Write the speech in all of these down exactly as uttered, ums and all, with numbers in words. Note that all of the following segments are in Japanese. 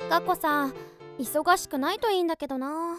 かこさん、忙しくないといいんだけどな。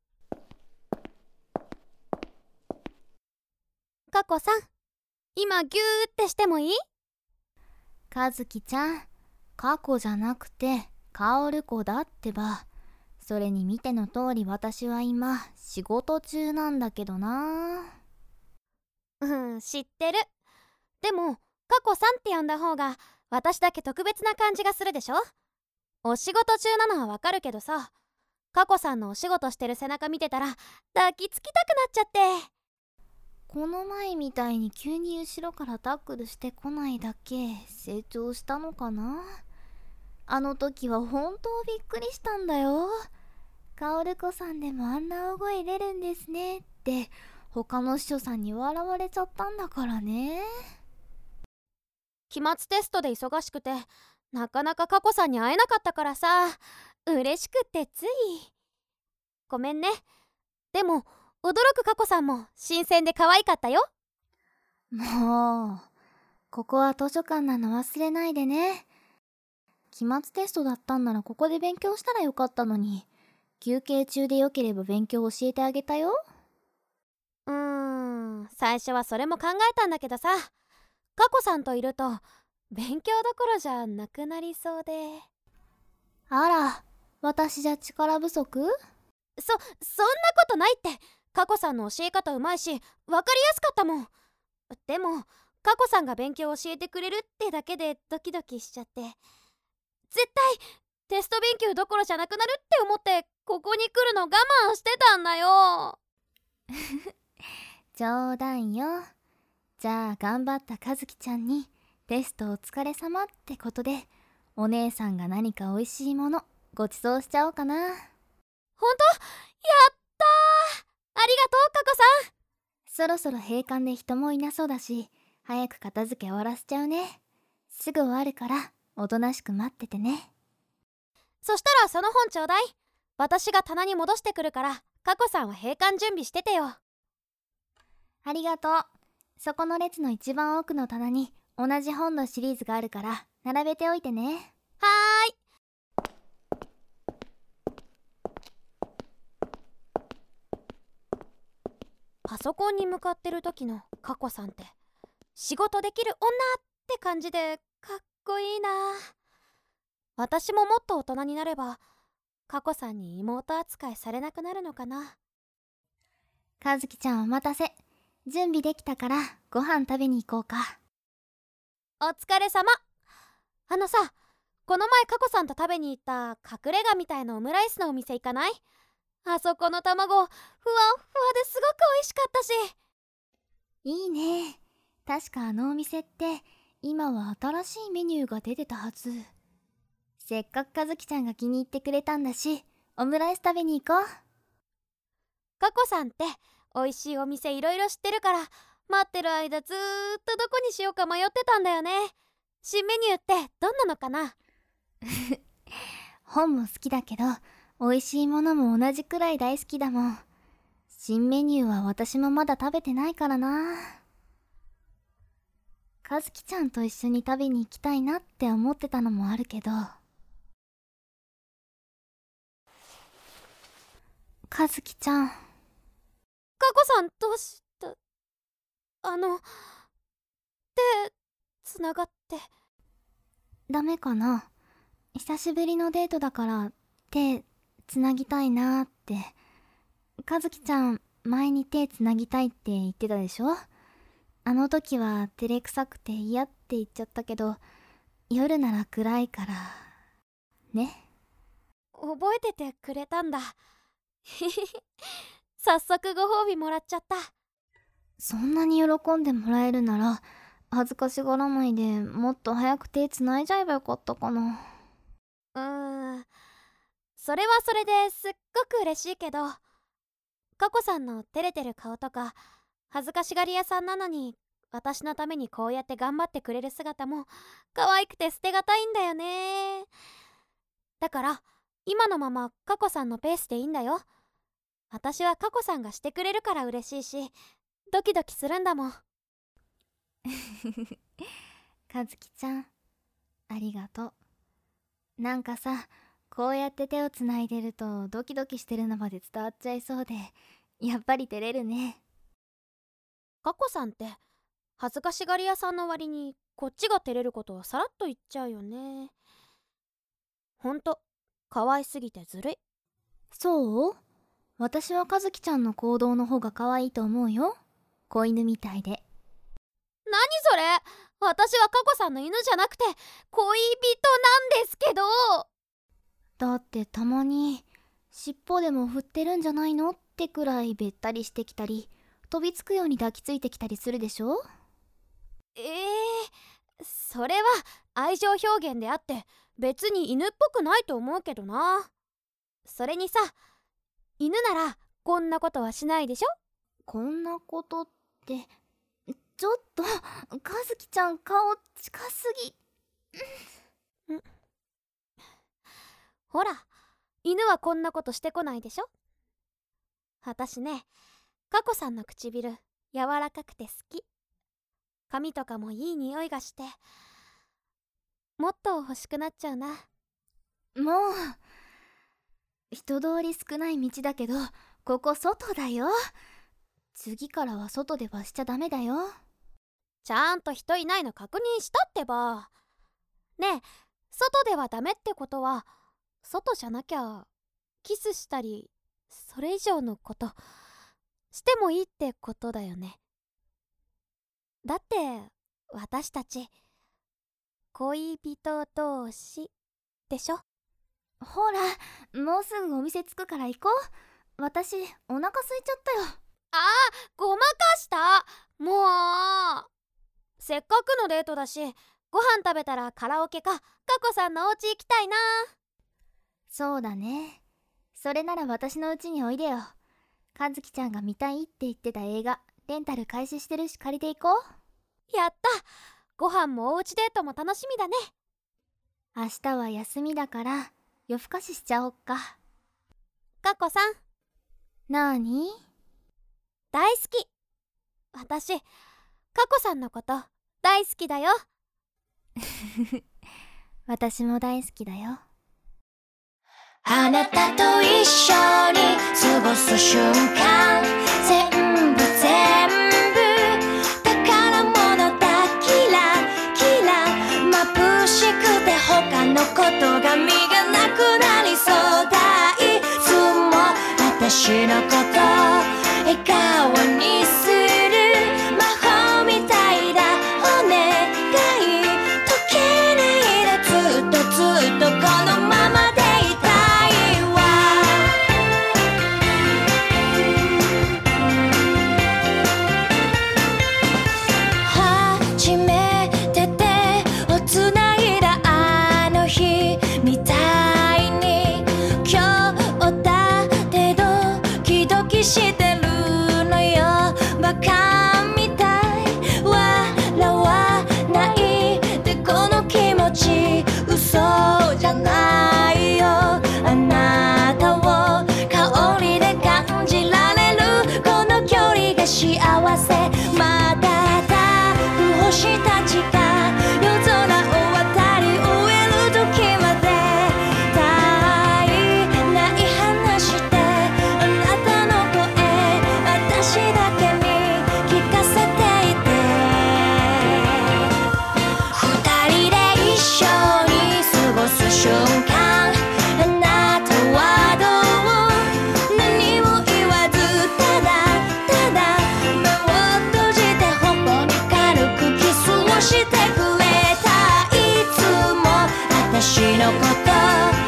かこさん、今ギューってしてもいい？ かずきちゃん、かこじゃなくてかおるこだってば。それに見ての通り私は今仕事中なんだけどな。 うん、知ってる。でもかこさんって呼んだ方が私だけ特別な感じがするでしょ。お仕事中なのはわかるけどさ、かこさんのお仕事してる背中見てたら抱きつきたくなっちゃって。 この前みたいに急に後ろからタックルしてこないだけ成長したのかな。あの時は本当びっくりしたんだよ。かおるこさんでもあんな大声出るんですねって他の秘書さんに笑われちゃったんだからね。 期末テストで忙しくてなかなかかこさんに会えなかったからさ、嬉しくってつい。ごめんね。でも驚くかこさんも新鮮で可愛かったよ。 もうここは図書館なの忘れないでね。期末テストだったんならここで勉強したらよかったのに、休憩中でよければ勉強教えてあげたよ。 うーん、最初はそれも考えたんだけどさ、かこさんといると勉強どころじゃなくなりそうで。 あら、私じゃ力不足？ そ、そんなことないって。かこさんの教え方うまいし分かりやすかったもん。でもかこさんが勉強教えてくれるってだけでドキドキしちゃって、絶対テスト勉強どころじゃなくなるって思ってここに来るの我慢してたんだよ。 冗談よ。じゃあ頑張ったかずきちゃんにテストお疲れ様ってことで、お姉さんが何かおいしいものごちそうしちゃおうかな。 ほんと？やったー、ありがとうかこさん。 そろそろ閉館で人もいなそうだし、早く片付け終わらせちゃうね。すぐ終わるからおとなしく待っててね。 そしたらその本ちょうだい。私が棚に戻してくるからかこさんは閉館準備しててよ。 ありがとう。そこの列の一番奥の棚に同じ本のシリーズがあるから並べておいてね。 はーい。パソコンに向かってる時のかこさんって仕事できる女って感じでかっこいいな。私ももっと大人になればかこさんに妹扱いされなくなるのかな。 かずきちゃんお待たせ。準備できたからご飯食べに行こうか。 お疲れ様。あのさ、この前かこさんと食べに行った隠れ家みたいなオムライスのお店行かない？あそこの卵ふわっふわですごく美味しかったし。 いいね。確かあのお店って今は新しいメニューが出てたはず。せっかくかずきちゃんが気に入ってくれたんだし、オムライス食べに行こう。 かこさんって美味しいお店いろいろ知ってるから、待ってる間ずーっとどこにしようか迷ってたんだよね。新メニューってどんなのかな？ 本も好きだけど美味しいものも同じくらい大好きだもん。新メニューは私もまだ食べてないからな。かずきちゃんと一緒に食べに行きたいなって思ってたのもあるけど。かずきちゃん。 かこさんどうした？あの手つながって。 ダメかな？久しぶりのデートだから手つなぎたいなーって。かずきちゃん前に手つなぎたいって言ってたでしょ？あの時は照れくさくて嫌って言っちゃったけど、夜なら暗いからね。 覚えててくれたんだ。早速ご褒美もらっちゃった。 そんなに喜んでもらえるなら恥ずかしがらないでもっと早く手つないじゃえばよかったかな。 うーん、それはそれですっごく嬉しいけど、かこさんの照れてる顔とか恥ずかしがり屋さんなのに私のためにこうやって頑張ってくれる姿も可愛くて捨てがたいんだよね。だから今のままかこさんのペースでいいんだよ。私はかこさんがしてくれるから嬉しいしドキドキするんだもん。 かずきちゃんありがとう。なんかさ、 こうやって手をつないでるとドキドキしてるのまで伝わっちゃいそうで、やっぱり照れるね。 かこさんって恥ずかしがり屋さんの割にこっちが照れることをさらっと言っちゃうよね。ほんと可愛すぎてずるい。 そう？私は和樹ちゃんの行動の方が可愛いと思うよ。子犬みたいで。 何それ？私はかこさんの犬じゃなくて恋人なんですけど。 だってたまに尻尾でも振ってるんじゃないのってくらいべったりしてきたり、飛びつくように抱きついてきたりするでしょ。 えー、それは愛情表現であって別に犬っぽくないと思うけどな。それにさ、犬ならこんなことはしないでしょ。 こんなことって、ちょっと和樹ちゃん顔近すぎ。 んほら、犬はこんなことしてこないでしょ。私ね、かこさんの唇柔らかくて好き。髪とかもいい匂いがして、もっと欲しくなっちゃうな。 もう人通り少ない道だけど、ここ外だよ。次からは外ではしちゃダメだよ。 ちゃんと人いないの確認したってば。ねえ、外ではダメってことは外じゃなきゃキスしたりそれ以上のことしてもいいってことだよね。だって私たち恋人同士でしょ。 ほら、もうすぐお店着くから行こう。私お腹空いちゃったよ。 あー、ごまかした。もうせっかくのデートだし、ご飯食べたらカラオケかかこさんのお家行きたいな。 そうだね。それなら私の家においでよ。和樹ちゃんが見たいって言ってた映画レンタル開始してるし、借りていこう。 やった。ご飯もおうちデートも楽しみだね。 明日は休みだから夜更かししちゃおっか。 かこさん。 なーに？ 大好き。私かこさんのこと大好きだよ。 私も大好きだよ。 あなたと一緒に過ごす瞬間、全部全部宝物だ。キラキラ眩しくて他のことが身がなくなりそうだ。いつも私のこと笑顔にする魔法みたいだ。お願い解けないでずっとずっとこのままでいたいわ。初めて手をつないだあの日みたいに、今日だってドキドキしてるのよ。バカみたい笑わないで、この気持ち嘘じゃないよ。あなたを香りで感じられるこの距離が幸せ。まだく星たちが夜空を渡り終える時まで、絶えない話であなたの声私だけに聞かせていて。二人で一緒に過ごす瞬間、あなたはどう？何も言わずただただ目を閉じてほほに軽くキスをしてくれた。いつも私のこと